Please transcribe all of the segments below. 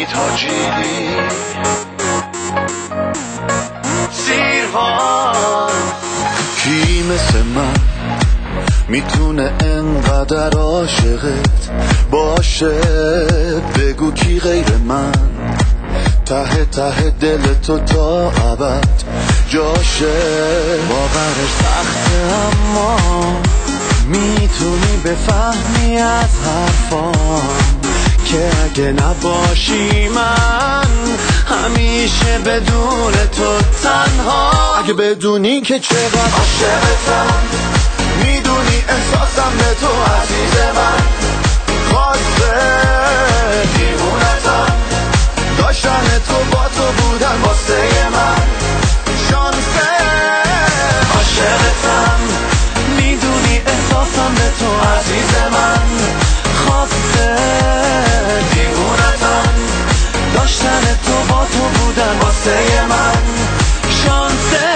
تاجیلی سیرها. کی مثل من میتونه انقدر عاشقت باشه؟ بگو کی غیر من ته ته دل تو تا ابد جاشه. باورش سخته اما میتونی بفهمی از حرفام که اگه نباشی من همیشه بدون تو تنها. اگه بدونی که چقدر عاشقتم، میدونی احساسم به تو عزیز من. خاصه دیوونتم، داشتن تو با تو بودن واسه من شانسه. عاشقتم، میدونی احساسم به تو عزیز من. خاصه دیوونتم، داشتن تو با تو بودن واسه من شانسه.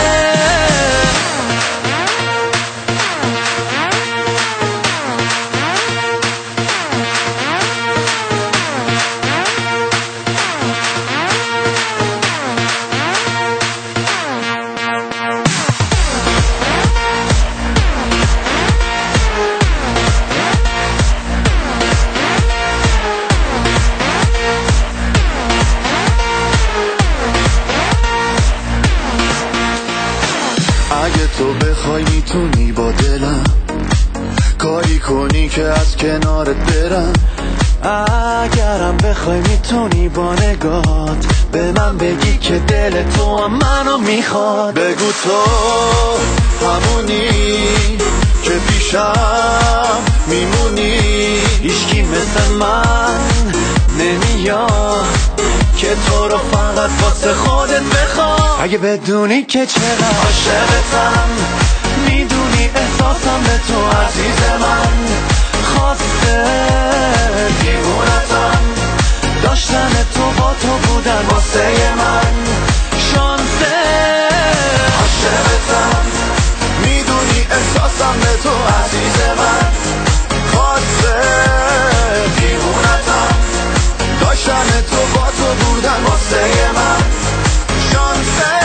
اگه تو بخوای میتونی با دلم کاری کنی که از کنارت برم. اگرم بخوای میتونی با نگات به من بگی که دل تو هم منو میخواد. بگو تو همونی که پیشم میمونی. هیچکی مثل من نمیاد که تو رو فقط واسه خودت بخواد. اگه بدونی که چقدر عاشقتم، میدونی احساسم به تو عزیز من. خاصه دیوونتم، داشتن تو با تو بودن واسه من شانسه. عاشقتم، میدونی احساسم به تو عزیز من. خاصه دیوونتم، داشتن تو با تو بودن واسه من شانسه.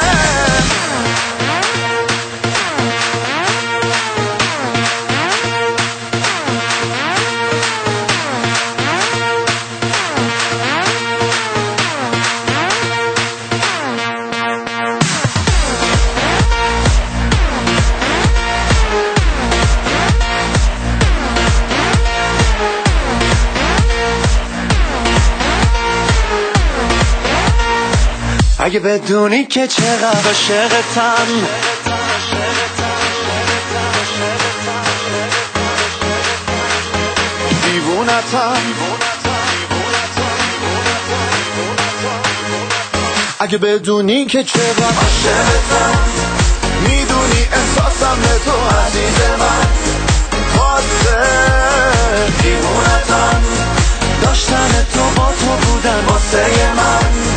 اگه بدونی که چقدر عاشقتم، دیوونتم. اگه بدونی که چقدر عاشقتم، میدونی احساسم به تو عزیز من. خاصه دیوونتم، داشتن تو با تو بودن واسه من